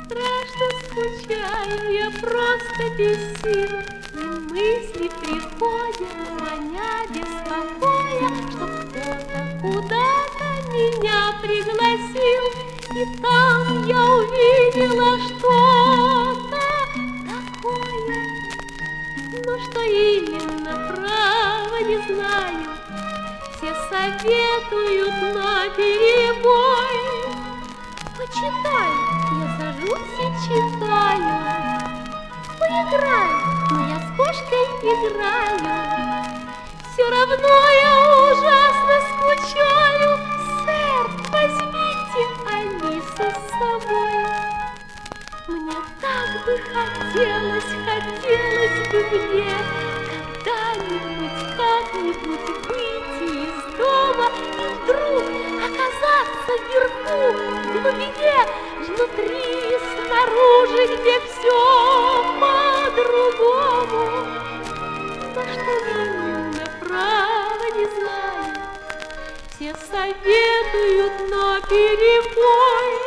страшно скучаю, я просто без сил. И мысли приходят, маня беспокоя, чтоб кто-то куда-то меня пригласил. И там я увидела что-то такое, но что именно, право не знаю. Все советуют наперебой. Почитай, я сажусь и читаю. Поиграй, но я с кошкой играю. Все равно я ужасно скучаю. Сэр, возьмите Алису с собой. Мне так бы хотелось бы мне когда-нибудь, как-нибудь выйти из дома и вдруг оказаться вверху, в глубине, внутри, снаружи, где все по-другому. Но что именно, право не знаю. Все советуют наперебой.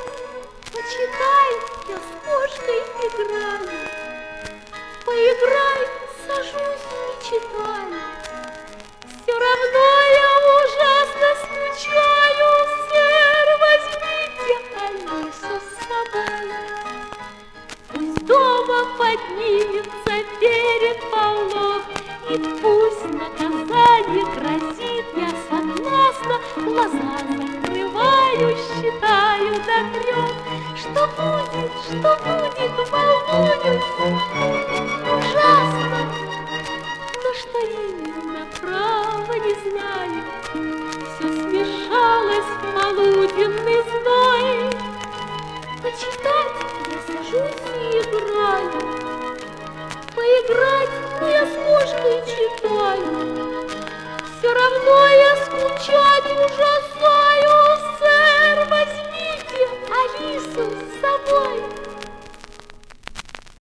Почитай, я с кошкой играю. Поиграй, сажусь и читаю. Все равно я ужасно скучаю. Сэр, возьмите Алису с собой. Пусть дома поднимется переполох, и пусть наказание грозит, я согласна. Глаза закрываю, считаю до 3. Что будет, волнуюсь. Ужасно, но что именно, право не знаю. Все смешалось в полуденный зной. Почитать я сажусь и играю. Поиграть, но я с кошкой читаю. Все равно я скучать ужасно.